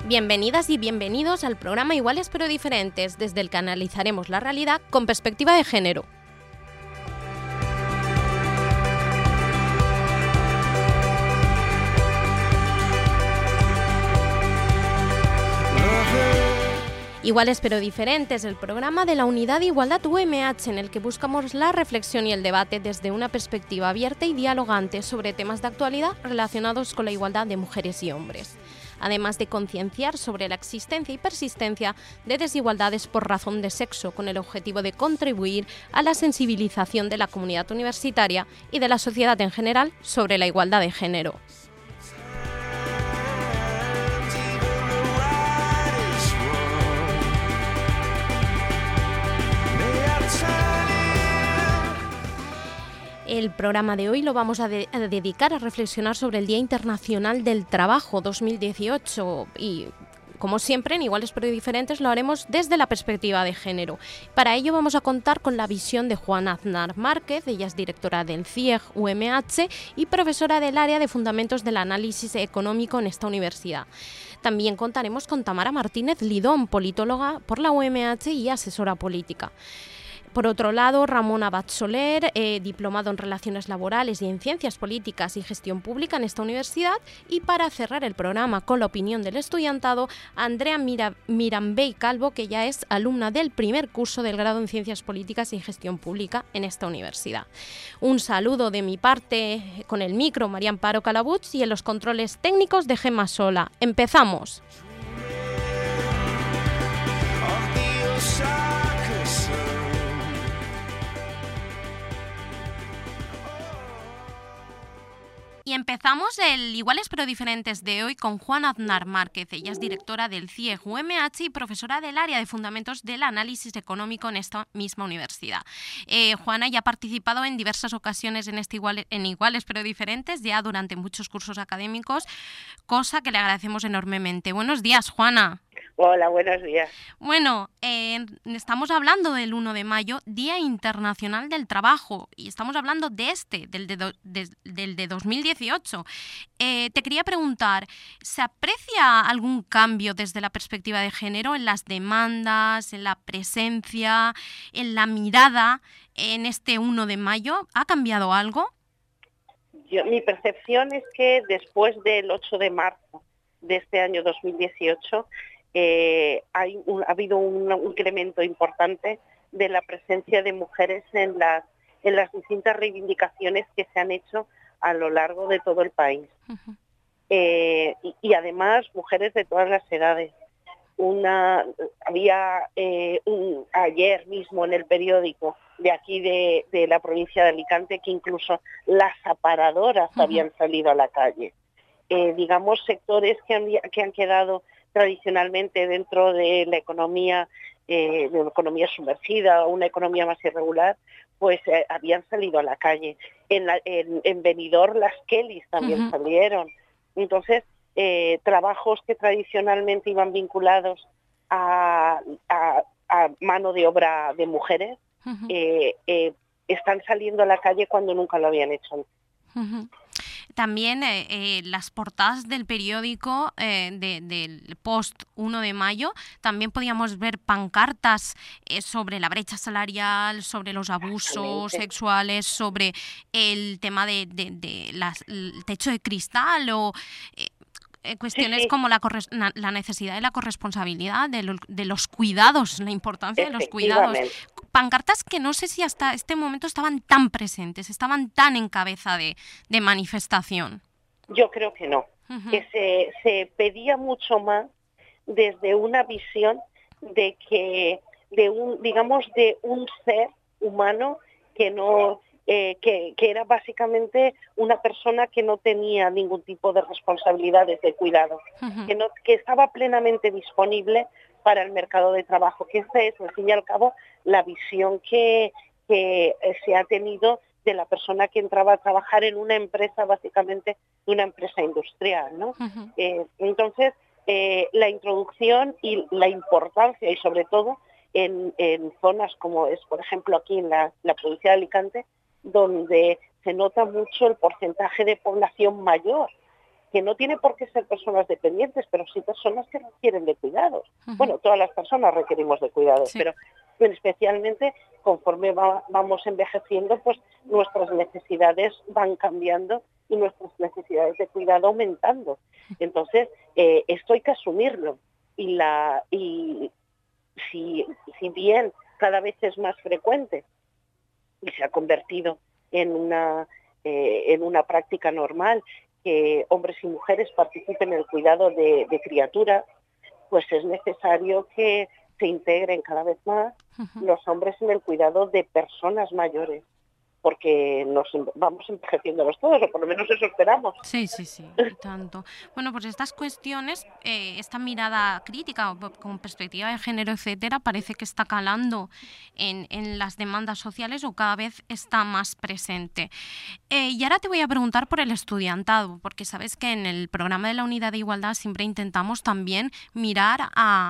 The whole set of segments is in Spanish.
Bienvenidas y bienvenidos al programa Iguales pero Diferentes, desde el que analizaremos la realidad con perspectiva de género. Iguales pero Diferentes, el programa de la Unidad de Igualdad UMH, en el que buscamos la reflexión y el debate desde una perspectiva abierta y dialogante sobre temas de actualidad relacionados con la igualdad de mujeres y hombres, además de concienciar sobre la existencia y persistencia de desigualdades por razón de sexo, con el objetivo de contribuir a la sensibilización de la comunidad universitaria y de la sociedad en general sobre la igualdad de género. El programa de hoy lo vamos a dedicar a reflexionar sobre el Día Internacional del Trabajo 2018 y, como siempre, en Iguales pero Diferentes lo haremos desde la perspectiva de género. Para ello vamos a contar con la visión de Juana Aznar Márquez. Ella es directora del CIEG UMH y profesora del área de Fundamentos del Análisis Económico en esta universidad. También contaremos con Tamara Martínez Lidón, politóloga por la UMH y asesora política. Por otro lado, Ramón Abad Soler, diplomado en Relaciones Laborales y en Ciencias Políticas y Gestión Pública en esta universidad. Y para cerrar el programa con la opinión del estudiantado, Andrea Mirambey Calvo, que ya es alumna del primer curso del grado en Ciencias Políticas y Gestión Pública en esta universidad. Un saludo de mi parte con el micro, María Amparo Calabuch, y en los controles técnicos de Gemma Sola. ¡Empezamos! Y empezamos el Iguales pero Diferentes de hoy con Juana Aznar Márquez. Ella es directora del CIEG UMH y profesora del área de Fundamentos del Análisis Económico en esta misma universidad. Juana ya ha participado en diversas ocasiones en Iguales pero Diferentes, ya durante muchos cursos académicos, cosa que le agradecemos enormemente. Buenos días, Juana. Hola, buenos días. Bueno, estamos hablando del 1 de mayo, Día Internacional del Trabajo, y estamos hablando de del de 2018. Te quería preguntar, ¿se aprecia algún cambio desde la perspectiva de género en las demandas, en la presencia, en la mirada en este 1 de mayo? ¿Ha cambiado algo? Mi percepción es que después del 8 de marzo de este año 2018, ha habido un incremento importante de la presencia de mujeres en las distintas reivindicaciones que se han hecho a lo largo de todo el país. Uh-huh. Y además mujeres de todas las edades. Había ayer mismo en el periódico de aquí de la provincia de Alicante que incluso las aparadoras uh-huh. habían salido a la calle. Digamos, sectores que han quedado tradicionalmente dentro de la economía sumergida o una economía más irregular, pues habían salido a la calle. En Benidorm las Kellys también uh-huh. salieron. Entonces, trabajos que tradicionalmente iban vinculados a mano de obra de mujeres uh-huh. Están saliendo a la calle cuando nunca lo habían hecho. Uh-huh. También las portadas del periódico del post 1 de mayo, también podíamos ver pancartas sobre la brecha salarial, sobre los abusos sexuales, sobre el tema del techo de cristal o cuestiones sí. como la necesidad de la corresponsabilidad, de los cuidados, la importancia de los cuidados. Pancartas que no sé si hasta este momento estaban tan presentes, estaban tan en cabeza de manifestación. Yo creo que no, uh-huh. que se pedía mucho más desde una visión de un ser humano que no que era básicamente una persona que no tenía ningún tipo de responsabilidades de cuidado, uh-huh. que estaba plenamente disponible para el mercado de trabajo, que esta es, al fin y al cabo, la visión que se ha tenido de la persona que entraba a trabajar en una empresa, básicamente una empresa industrial, ¿no? Uh-huh. Entonces, la introducción y la importancia, y sobre todo en zonas como es, por ejemplo, aquí en la provincia de Alicante, donde se nota mucho el porcentaje de población mayor que no tiene por qué ser personas dependientes, pero sí personas que requieren de cuidados. Bueno, todas las personas requerimos de cuidados, pero especialmente conforme vamos envejeciendo, pues nuestras necesidades van cambiando y nuestras necesidades de cuidado aumentando. Entonces, esto hay que asumirlo. Y si bien cada vez es más frecuente y se ha convertido en una práctica normal que hombres y mujeres participen en el cuidado de criaturas, pues es necesario que se integren cada vez más los hombres en el cuidado de personas mayores, porque nos vamos envejeciéndolos todos, o por lo menos eso esperamos. Sí, y tanto. Bueno, pues estas cuestiones, esta mirada crítica con perspectiva de género, etcétera, parece que está calando en las demandas sociales o cada vez está más presente. Y ahora te voy a preguntar por el estudiantado, porque sabes que en el programa de la Unidad de Igualdad siempre intentamos también mirar a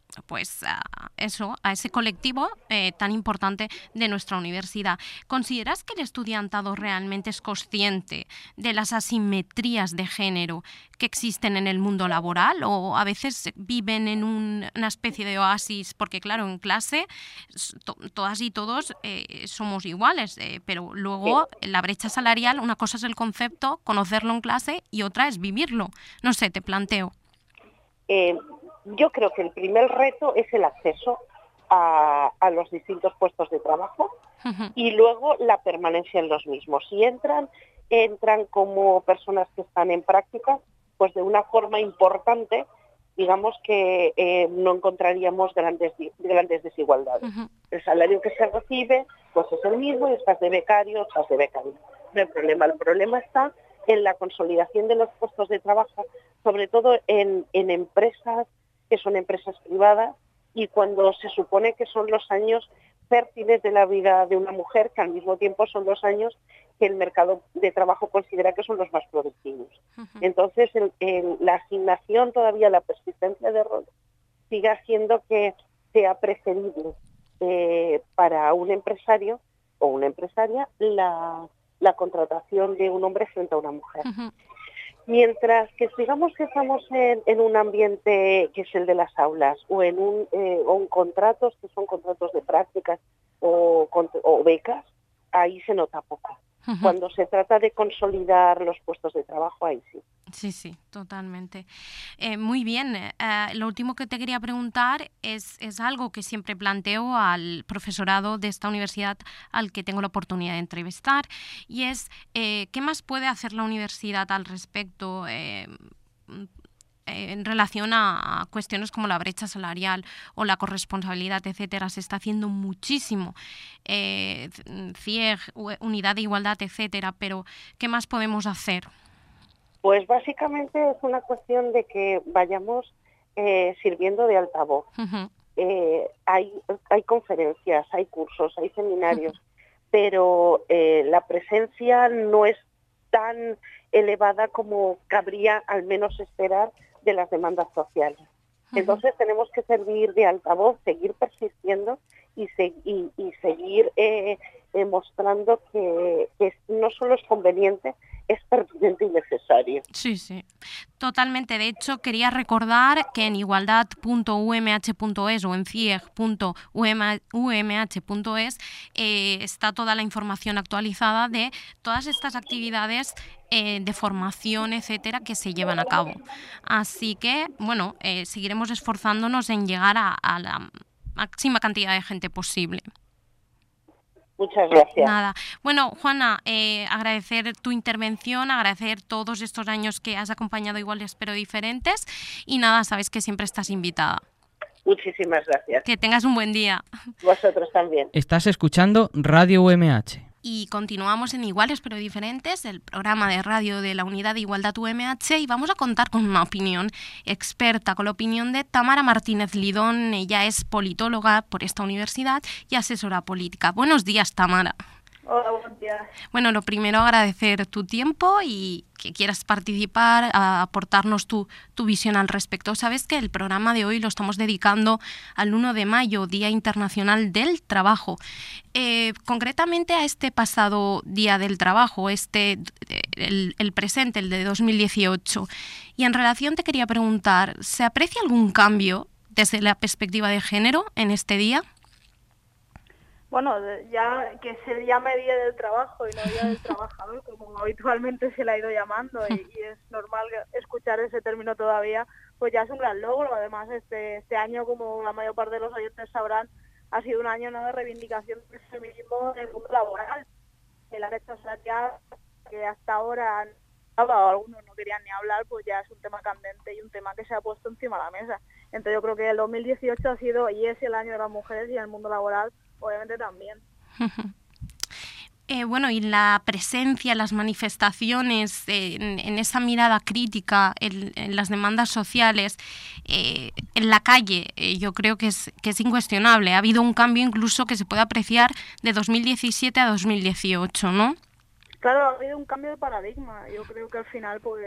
ese colectivo tan importante de nuestra universidad. ¿Consideras que el estudiantado realmente es consciente de las asimetrías de género que existen en el mundo laboral, o a veces viven en una especie de oasis? Porque claro, en clase todas y todos somos iguales, pero luego la brecha salarial, una cosa es el concepto, conocerlo en clase, y otra es vivirlo. No sé, te planteo. Yo creo que el primer reto es el acceso a los distintos puestos de trabajo y luego la permanencia en los mismos. Si entran como personas que están en práctica, pues de una forma importante, digamos que no encontraríamos grandes desigualdades. El salario que se recibe pues es el mismo, y estás de becario, estás de becario. No hay problema. El problema está en la consolidación de los puestos de trabajo, sobre todo en empresas que son empresas privadas, y cuando se supone que son los años fértiles de la vida de una mujer, que al mismo tiempo son los años que el mercado de trabajo considera que son los más productivos. Entonces, la asignación todavía, la persistencia de roles, sigue haciendo que sea preferible para un empresario o una empresaria la contratación de un hombre frente a una mujer. Mientras que digamos que estamos en un ambiente que es el de las aulas, o en contratos que son contratos de prácticas o becas, ahí se nota poco. Cuando se trata de consolidar los puestos de trabajo, ahí sí. Sí, totalmente. Muy bien. Lo último que te quería preguntar es algo que siempre planteo al profesorado de esta universidad al que tengo la oportunidad de entrevistar, y es ¿qué más puede hacer la universidad al respecto en relación a cuestiones como la brecha salarial o la corresponsabilidad, etcétera? Se está haciendo muchísimo, CIEG, Unidad de Igualdad, etcétera, pero ¿qué más podemos hacer? Pues básicamente es una cuestión de que vayamos sirviendo de altavoz. Hay conferencias, hay cursos, hay seminarios, pero la presencia no es tan elevada como cabría al menos esperar de las demandas sociales. Entonces tenemos que servir de altavoz, seguir persistiendo y seguir mostrando que no solo es conveniente, es pertinente y necesario. Sí, totalmente. De hecho, quería recordar que en igualdad.umh.es o en cieg.umh.es está toda la información actualizada de todas estas actividades de formación, etcétera, que se llevan a cabo. Así que, bueno, seguiremos esforzándonos en llegar a la máxima cantidad de gente posible. Muchas gracias. Nada. Bueno, Juana, agradecer tu intervención, agradecer todos estos años que has acompañado iguales pero diferentes, y nada, sabes que siempre estás invitada. Muchísimas gracias. Que tengas un buen día. Vosotros también. Estás escuchando Radio UMH. Y continuamos en Iguales pero Diferentes, el programa de radio de la Unidad de Igualdad UMH, y vamos a contar con una opinión experta, con la opinión de Tamara Martínez Lidón. Ella es politóloga por esta universidad y asesora política. Buenos días, Tamara. Hola, buenos días. Bueno, lo primero, agradecer tu tiempo y que quieras participar, a aportarnos tu visión al respecto. Sabes que el programa de hoy lo estamos dedicando al 1 de mayo, Día Internacional del Trabajo. Concretamente a este pasado Día del Trabajo, el presente, el de 2018. Y en relación te quería preguntar, ¿se aprecia algún cambio desde la perspectiva de género en este día? Bueno, ya que se llame Día del Trabajo y no Día del Trabajador, como habitualmente se le ha ido llamando, y es normal escuchar ese término todavía, pues ya es un gran logro. Además, este año, como la mayor parte de los oyentes sabrán, ha sido un año, ¿no?, de reivindicación del feminismo en el mundo laboral. La brecha salarial, que hasta ahora algunos no querían ni hablar, pues ya es un tema candente y un tema que se ha puesto encima de la mesa. Entonces yo creo que el 2018 ha sido y es el año de las mujeres, y en el mundo laboral obviamente también. Bueno, y la presencia, las manifestaciones, en esa mirada crítica, en las demandas sociales, en la calle, yo creo que es incuestionable. Ha habido un cambio incluso que se puede apreciar de 2017 a 2018, ¿no? Claro, ha habido un cambio de paradigma. Yo creo que al final, pues,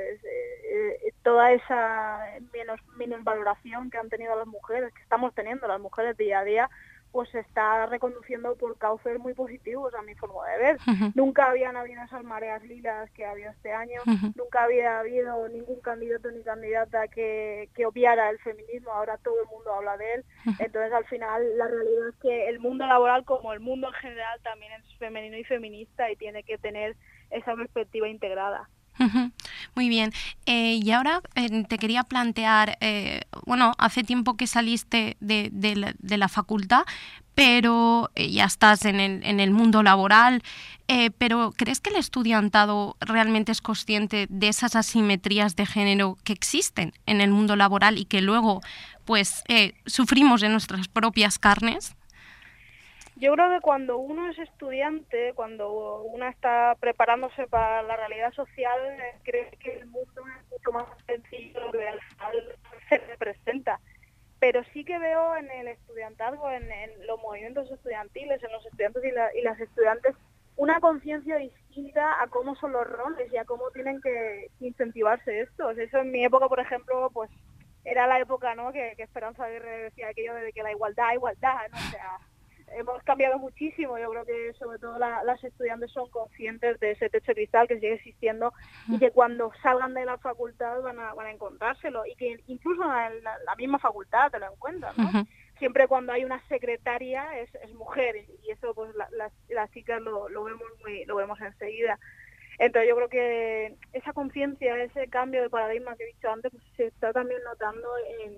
toda esa menos valoración que han tenido las mujeres, que estamos teniendo las mujeres día a día, pues se está reconduciendo por cauces muy positivos, a mi forma de ver. Nunca habían habido esas mareas lilas que ha habido este año, nunca había habido ningún candidato ni candidata que obviara el feminismo. Ahora todo el mundo habla de él. Entonces, al final, la realidad es que el mundo laboral, como el mundo en general, también es femenino y feminista, y tiene que tener esa perspectiva integrada. Muy bien. Y ahora te quería plantear, bueno, hace tiempo que saliste de la facultad, pero ya estás en el mundo laboral, pero ¿crees que el estudiantado realmente es consciente de esas asimetrías de género que existen en el mundo laboral y que luego pues sufrimos en nuestras propias carnes? Yo creo que cuando uno es estudiante, cuando uno está preparándose para la realidad social, cree que el mundo es mucho más sencillo de lo que al final se representa. Pero sí que veo en el estudiantazgo, en los movimientos estudiantiles, en los estudiantes y las estudiantes, una conciencia distinta a cómo son los roles y a cómo tienen que incentivarse estos. Eso en mi época, por ejemplo, pues era la época, ¿no?, que Esperanza Aguirre decía aquello de que la igualdad, ¿no? O sea, hemos cambiado muchísimo. Yo creo que sobre todo las estudiantes son conscientes de ese techo de cristal que sigue existiendo, y que cuando salgan de la facultad van a encontrárselo, y que incluso en la misma facultad te lo encuentran, ¿no? Siempre cuando hay una secretaria es mujer, y eso pues las chicas lo vemos enseguida. Entonces yo creo que esa conciencia, ese cambio de paradigma que he dicho antes, pues se está también notando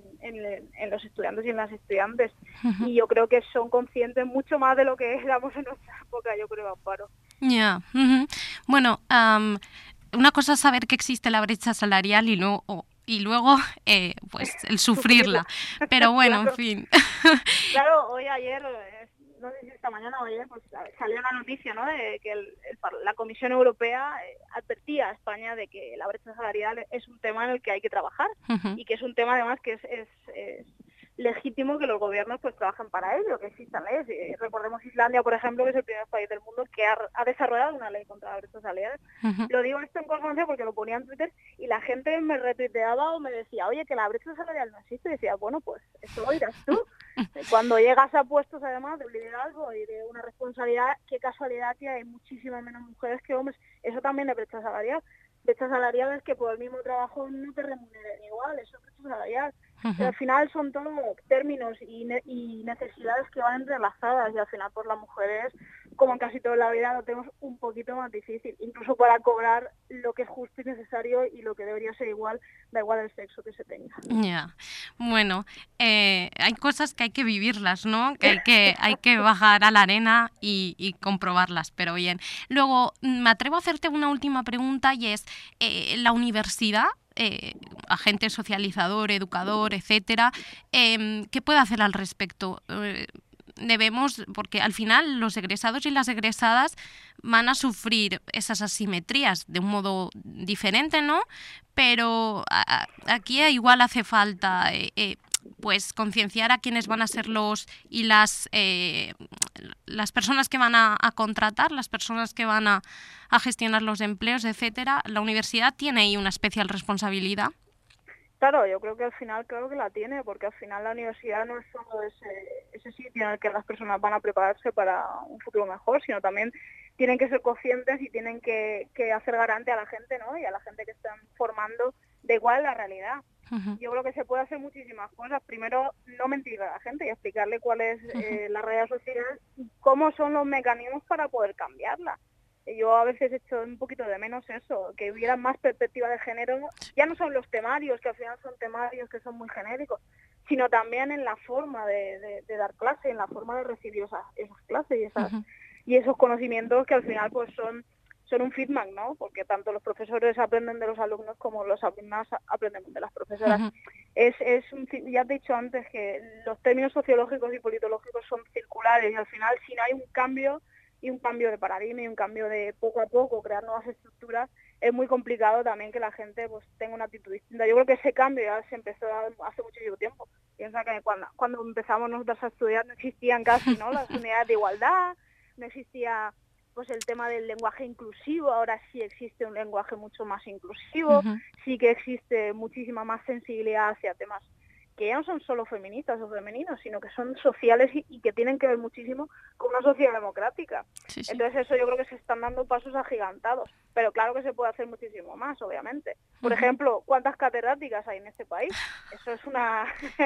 en los estudiantes y en las estudiantes. Y yo creo que son conscientes mucho más de lo que éramos en nuestra época, yo creo, Amparo. Ya. Bueno, una cosa es saber que existe la brecha salarial y luego pues el sufrirla. Pero bueno, claro. En fin. Claro, ayer, no sé si esta mañana o ayer, pues salió una noticia, ¿no?, de que la Comisión Europea advertía a España de que la brecha salarial es un tema en el que hay que trabajar, y que es un tema además que es legítimo que los gobiernos pues trabajen para ello, que existan leyes. Recordemos Islandia, por ejemplo, que es el primer país del mundo que ha desarrollado una ley contra la brecha salarial. Lo digo esto en consonancia porque lo ponía en Twitter y la gente me retuiteaba o me decía, oye, que la brecha salarial no existe, y decía, bueno, pues eso lo dirás tú. Cuando llegas a puestos además de liderazgo y de una responsabilidad, qué casualidad que hay muchísimas menos mujeres que hombres. Eso también es brecha salarial. Brecha salarial es que por el mismo trabajo no te remuneren igual, eso es brecha salarial. Pero al final son todos términos y necesidades que van entrelazadas, y al final pues las mujeres, como en casi toda la vida, lo tenemos un poquito más difícil, incluso para cobrar lo que es justo y necesario y lo que debería ser igual, da igual el sexo que se tenga. Ya. Bueno, hay cosas que hay que vivirlas, ¿no? Que hay que bajar a la arena y comprobarlas, pero bien. Luego, me atrevo a hacerte una última pregunta, y es, ¿la universidad, agente socializador, educador, etcétera, qué puede hacer al respecto? Debemos, porque al final los egresados y las egresadas van a sufrir esas asimetrías de un modo diferente, ¿no? Pero aquí igual hace falta pues concienciar a quienes van a ser los y las personas que van a contratar, las personas que van a gestionar los empleos, etcétera. La universidad tiene ahí una especial responsabilidad. Claro, yo creo que al final, claro que la tiene, porque al final la universidad no es solo ese sitio en el que las personas van a prepararse para un futuro mejor, sino también tienen que ser conscientes y tienen que hacer garante a la gente, ¿no? Y a la gente que están formando de igual la realidad. Yo creo que se puede hacer muchísimas cosas. Primero, no mentirle a la gente y explicarle cuál es la realidad social y cómo son los mecanismos para poder cambiarla. Yo a veces echo un poquito de menos eso, que hubiera más perspectiva de género, ya no son los temarios, que al final son temarios que son muy genéricos, sino también en la forma de dar clase, en la forma de recibir esas clases y esos conocimientos que al final pues son un feedback, ¿no? Porque tanto los profesores aprenden de los alumnos como los alumnos aprenden de las profesoras. Ya te he dicho antes que los términos sociológicos y politológicos son circulares y al final si no hay un cambio de paradigma y un cambio de poco a poco crear nuevas estructuras, es muy complicado también que la gente pues tenga una actitud distinta. Yo creo que ese cambio ya se empezó hace muchísimo tiempo. Piensa que cuando empezamos nosotros a estudiar no existían casi, ¿no?, las unidades de igualdad, no existía pues el tema del lenguaje inclusivo. Ahora sí existe un lenguaje mucho más inclusivo, sí que existe muchísima más sensibilidad hacia temas que ya no son solo feministas o femeninos, sino que son sociales y que tienen que ver muchísimo con una sociedad democrática. Sí. Entonces eso yo creo que se están dando pasos agigantados, pero claro que se puede hacer muchísimo más, obviamente. Por ejemplo, ¿cuántas catedráticas hay en este país? Eso es una...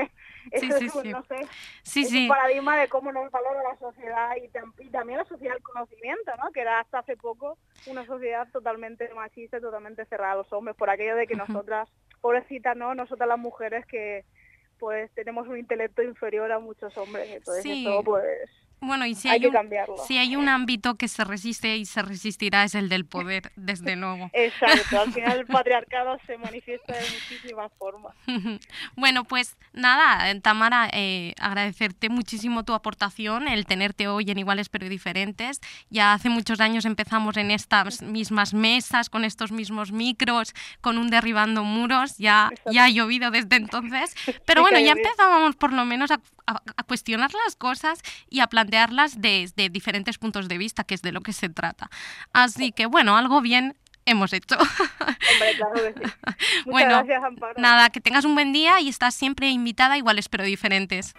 no sé, un paradigma de cómo nos valora la sociedad y también la sociedad del conocimiento, ¿no? Que era hasta hace poco una sociedad totalmente machista, totalmente cerrada a los hombres, por aquello de que nosotras, pobrecitas, ¿no? Nosotras las mujeres que pues tenemos un intelecto inferior a muchos hombres, entonces eso pues bueno, y si hay que cambiarlo. Si hay un ámbito que se resiste y se resistirá es el del poder, desde luego. Exacto, al final el patriarcado se manifiesta de muchísimas formas. Bueno, pues nada, Tamara, agradecerte muchísimo tu aportación, el tenerte hoy en Iguales pero Diferentes. Ya hace muchos años empezamos en estas mismas mesas, con estos mismos micros, con un Derribando Muros, ya ha llovido desde entonces, pero bueno, ya empezábamos por lo menos a cuestionar las cosas y a plantearlas desde diferentes puntos de vista, que es de lo que se trata. Así que, bueno, algo bien hemos hecho. Hombre, claro que sí. Muchas gracias, Amparo. Nada, que tengas un buen día y estás siempre invitada a Iguales pero Diferentes.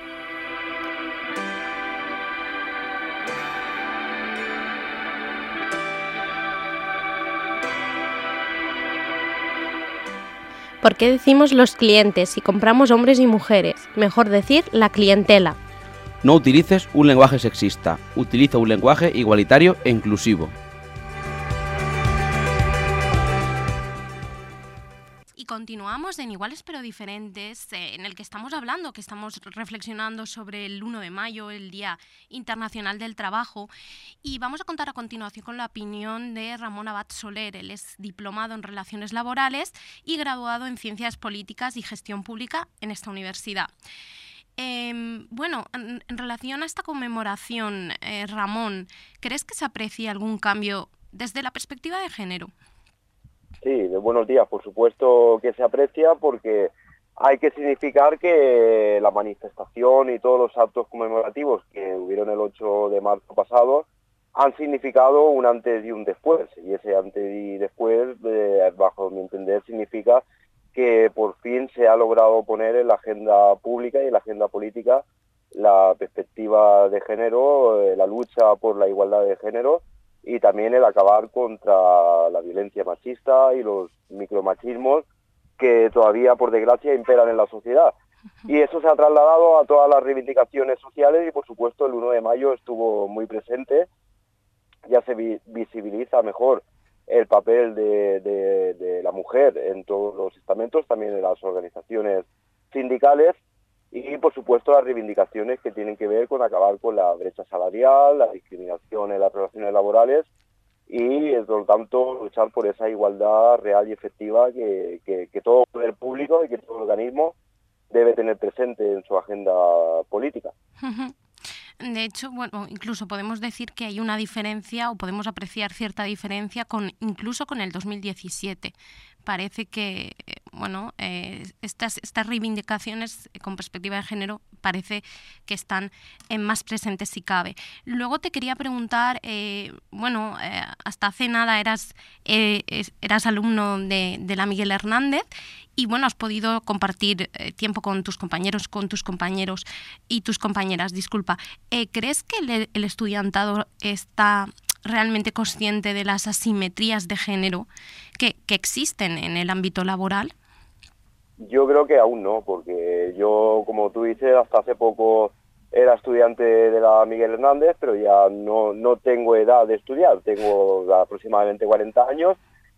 ¿Por qué decimos los clientes si compramos hombres y mujeres? Mejor decir la clientela. No utilices un lenguaje sexista, utiliza un lenguaje igualitario e inclusivo. Y continuamos en Iguales pero Diferentes, en el que estamos hablando, que estamos reflexionando sobre el 1 de mayo, el Día Internacional del Trabajo, y vamos a contar a continuación con la opinión de Ramón Abad Soler. Él es diplomado en Relaciones Laborales y graduado en Ciencias Políticas y Gestión Pública en esta universidad. Bueno, en relación a esta conmemoración, Ramón, ¿crees que se aprecia algún cambio desde la perspectiva de género? Sí, de buenos días, por supuesto que se aprecia, porque hay que significar que la manifestación y todos los actos conmemorativos que hubieron el 8 de marzo pasado han significado un antes y un después, y ese antes y después, bajo mi entender, significa que por fin se ha logrado poner en la agenda pública y en la agenda política la perspectiva de género, la lucha por la igualdad de género, y también el acabar contra la violencia machista y los micromachismos que todavía, por desgracia, imperan en la sociedad. Y eso se ha trasladado a todas las reivindicaciones sociales y, por supuesto, el 1 de mayo estuvo muy presente. Ya se visibiliza mejor el papel de la mujer en todos los estamentos, también en las organizaciones sindicales, y por supuesto las reivindicaciones que tienen que ver con acabar con la brecha salarial, la discriminación en las relaciones laborales y por lo tanto luchar por esa igualdad real y efectiva que todo poder público y que todo organismo debe tener presente en su agenda política. De hecho, bueno, incluso podemos decir que hay una diferencia o podemos apreciar cierta diferencia incluso con el 2017. Parece que estas reivindicaciones con perspectiva de género parece que están más presentes si cabe. Luego te quería preguntar, hasta hace nada eras alumno de la Miguel Hernández y has podido compartir tiempo con tus compañeros y tus compañeras. ¿Crees que el estudiantado está realmente consciente de las asimetrías de género que existen en el ámbito laboral? Yo creo que aún no, porque yo, como tú dices, hasta hace poco era estudiante de la Miguel Hernández, pero ya no tengo edad de estudiar, tengo aproximadamente 40 años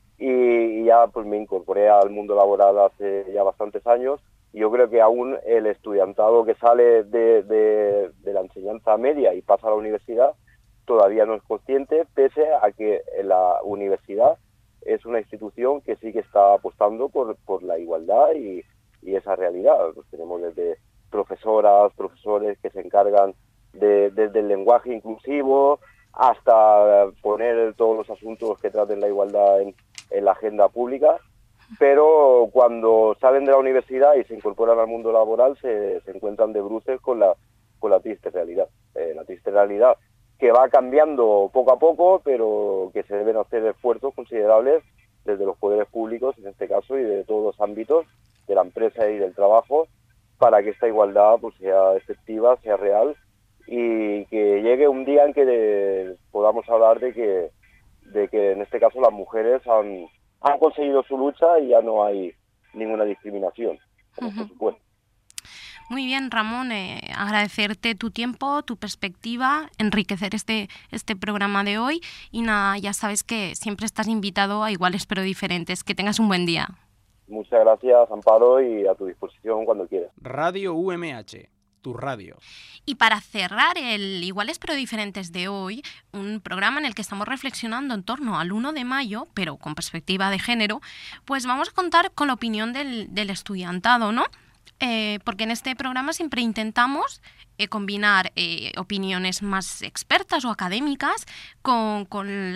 y ya pues me incorporé al mundo laboral hace ya bastantes años. Y yo creo que aún el estudiantado que sale de la enseñanza media y pasa a la universidad todavía no es consciente, pese a que la universidad es una institución que sí que está apostando por la igualdad y esa realidad. Pues tenemos desde profesoras, profesores que se encargan desde el lenguaje inclusivo hasta poner todos los asuntos que traten la igualdad en la agenda pública, pero cuando salen de la universidad y se incorporan al mundo laboral se encuentran de bruces con la triste realidad. La triste realidad que va cambiando poco a poco, pero que se deben hacer esfuerzos considerables desde los poderes públicos, en este caso, y de todos los ámbitos de la empresa y del trabajo, para que esta igualdad pues sea efectiva, sea real, y que llegue un día en que podamos hablar de que en este caso las mujeres han conseguido su lucha y ya no hay ninguna discriminación, por supuesto. Muy bien, Ramón, agradecerte tu tiempo, tu perspectiva, enriquecer este programa de hoy y nada, ya sabes que siempre estás invitado a Iguales pero Diferentes. Que tengas un buen día. Muchas gracias, Amparo, y a tu disposición cuando quieras. Radio UMH, tu radio. Y para cerrar el Iguales pero Diferentes de hoy, un programa en el que estamos reflexionando en torno al 1 de mayo, pero con perspectiva de género, pues vamos a contar con la opinión del estudiantado, ¿no? Porque en este programa siempre intentamos combinar opiniones más expertas o académicas con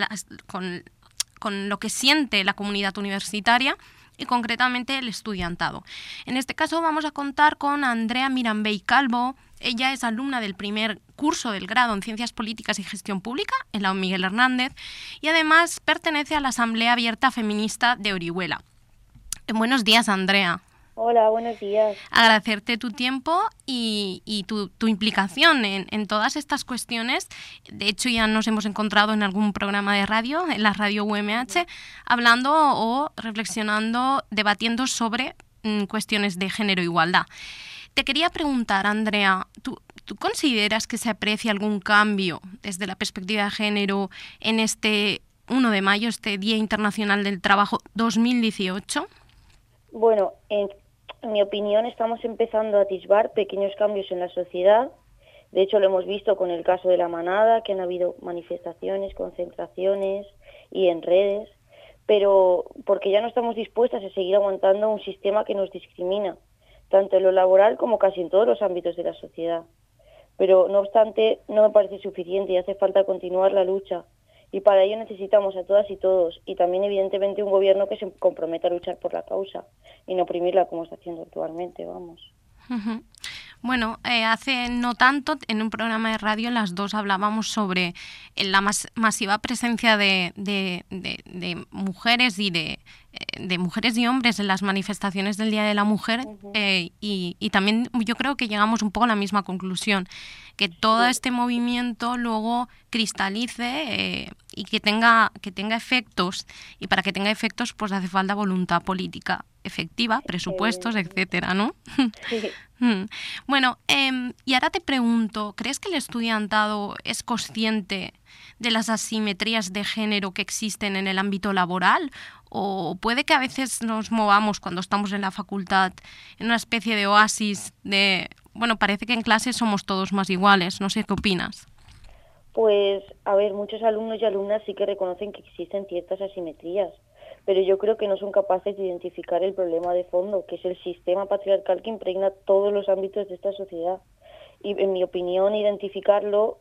lo que siente la comunidad universitaria y concretamente el estudiantado. En este caso vamos a contar con Andrea Mirambey Calvo. Ella es alumna del primer curso del grado en Ciencias Políticas y Gestión Pública en la Miguel Hernández y además pertenece a la Asamblea Abierta Feminista de Orihuela. Buenos días, Andrea. Hola, buenos días. Agradecerte tu tiempo y tu implicación en todas estas cuestiones. De hecho, ya nos hemos encontrado en algún programa de radio, en la radio UMH, hablando o reflexionando, debatiendo sobre cuestiones de género e igualdad. Te quería preguntar, Andrea, ¿tú consideras que se aprecia algún cambio desde la perspectiva de género en este 1 de mayo, este Día Internacional del Trabajo 2018? Bueno, en mi opinión estamos empezando a atisbar pequeños cambios en la sociedad. De hecho, lo hemos visto con el caso de la manada, que han habido manifestaciones, concentraciones y en redes, pero porque ya no estamos dispuestas a seguir aguantando un sistema que nos discrimina, tanto en lo laboral como casi en todos los ámbitos de la sociedad. Pero no obstante, no me parece suficiente y hace falta continuar la lucha. Y para ello necesitamos a todas y todos, y también evidentemente un gobierno que se comprometa a luchar por la causa y no oprimirla como está haciendo actualmente, vamos. Uh-huh. Bueno, hace no tanto, en un programa de radio, las dos hablábamos sobre la masiva presencia de mujeres y de mujeres y hombres en las manifestaciones del Día de la Mujer, uh-huh. Y también yo creo que llegamos un poco a la misma conclusión, que todo este movimiento luego cristalice y que tenga efectos, y para que tenga efectos pues hace falta voluntad política efectiva, presupuestos, etcétera, ¿no? Sí. Bueno, y ahora te pregunto, ¿crees que el estudiantado es consciente de las asimetrías de género que existen en el ámbito laboral? ¿O puede que a veces nos movamos cuando estamos en la facultad en una especie de oasis de, bueno, parece que en clase somos todos más iguales? No sé, ¿qué opinas? Pues, a ver, muchos alumnos y alumnas sí que reconocen que existen ciertas asimetrías, pero yo creo que no son capaces de identificar el problema de fondo, que es el sistema patriarcal que impregna todos los ámbitos de esta sociedad. Y en mi opinión, identificarlo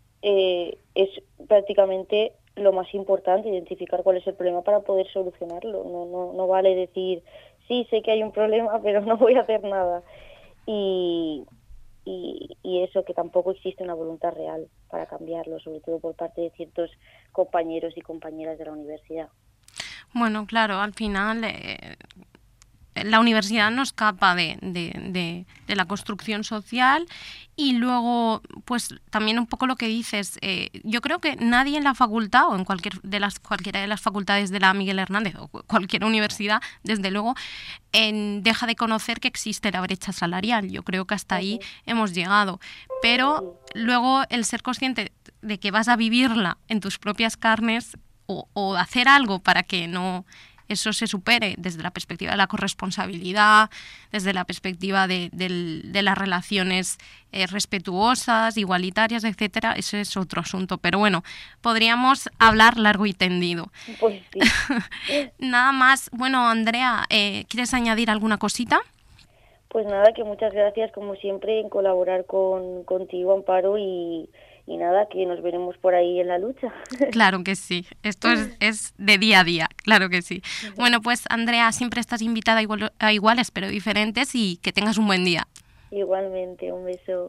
es prácticamente lo más importante, identificar cuál es el problema para poder solucionarlo. No vale decir sí, sé que hay un problema, pero no voy a hacer nada. Y eso, que tampoco existe una voluntad real para cambiarlo, sobre todo por parte de ciertos compañeros y compañeras de la universidad. Bueno, claro, al final la universidad no escapa de la construcción social, y luego, pues también un poco lo que dices, yo creo que nadie en la facultad o en cualquiera de las facultades de la Miguel Hernández o cualquier universidad, desde luego, deja de conocer que existe la brecha salarial. Yo creo que hasta ahí hemos llegado, pero luego el ser consciente de que vas a vivirla en tus propias carnes, o hacer algo para que no eso se supere, desde la perspectiva de la corresponsabilidad, desde la perspectiva de las relaciones respetuosas, igualitarias, etcétera. Ese es otro asunto, pero bueno, podríamos hablar largo y tendido. Pues sí. Nada más. Bueno, Andrea, ¿quieres añadir alguna cosita? Pues nada, que muchas gracias como siempre en colaborar contigo, Amparo, y nada, que nos veremos por ahí en la lucha. Claro que sí, esto es de día a día, claro que sí. Bueno, pues Andrea, siempre estás invitada a iguales pero diferentes, y que tengas un buen día. Igualmente, un beso.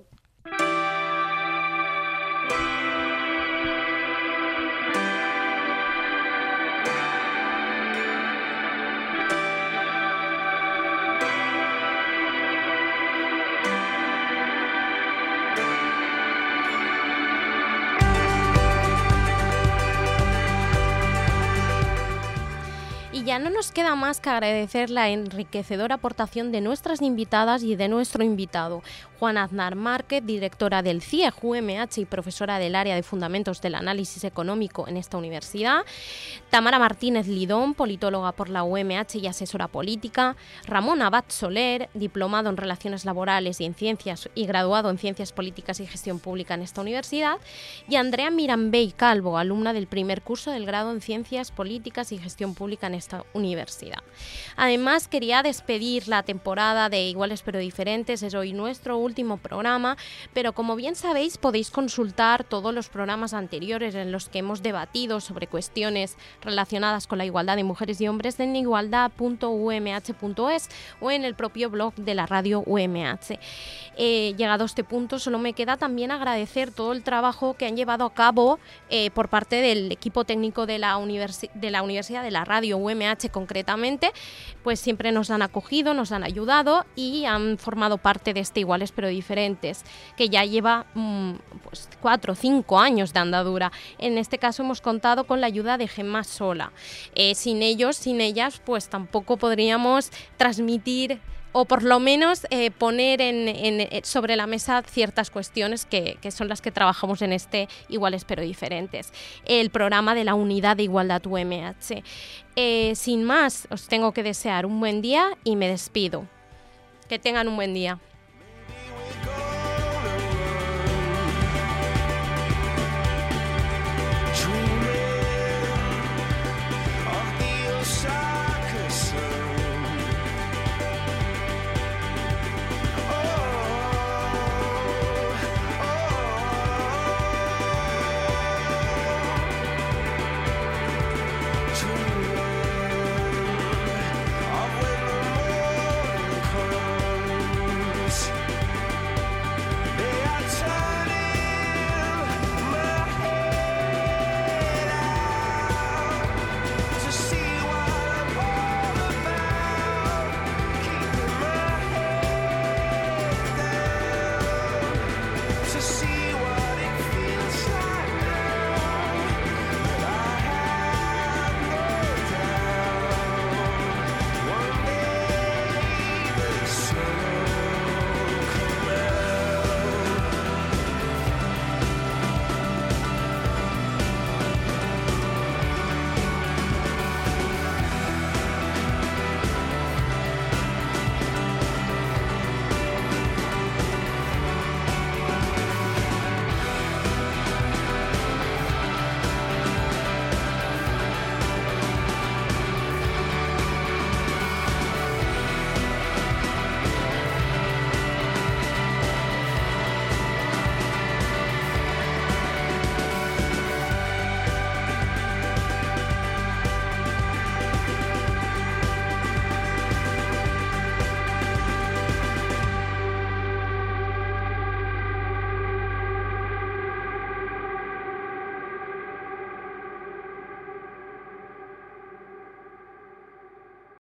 Y ya no nos queda más que agradecer la enriquecedora aportación de nuestras invitadas y de nuestro invitado, Juana Aznar Márquez, directora del CIEG UMH y profesora del área de Fundamentos del Análisis Económico en esta universidad, Tamara Martínez Lidón, politóloga por la UMH y asesora política, Ramón Abad Soler, diplomado en Relaciones Laborales y en Ciencias y graduado en Ciencias Políticas y Gestión Pública en esta universidad, y Andrea Mirambey Calvo, alumna del primer curso del grado en Ciencias Políticas y Gestión Pública en esta universidad. Además, quería despedir la temporada de Iguales pero Diferentes. Es hoy nuestro último programa, pero como bien sabéis, podéis consultar todos los programas anteriores en los que hemos debatido sobre cuestiones relacionadas con la igualdad de mujeres y hombres en igualdad.umh.es o en el propio blog de la radio UMH. Llegado a este punto, solo me queda también agradecer todo el trabajo que han llevado a cabo por parte del equipo técnico de la Universidad, de la radio UMH concretamente, pues siempre nos han acogido, nos han ayudado y han formado parte de este Iguales pero Diferentes, que ya lleva 4 o 5 años de andadura. En este caso hemos contado con la ayuda de Gemma Sola. Sin ellos, sin ellas, pues tampoco podríamos transmitir o por lo menos poner sobre la mesa ciertas cuestiones que son las que trabajamos en este Iguales pero Diferentes, el programa de la Unidad de Igualdad UMH. Sin más, os tengo que desear un buen día y me despido. Que tengan un buen día.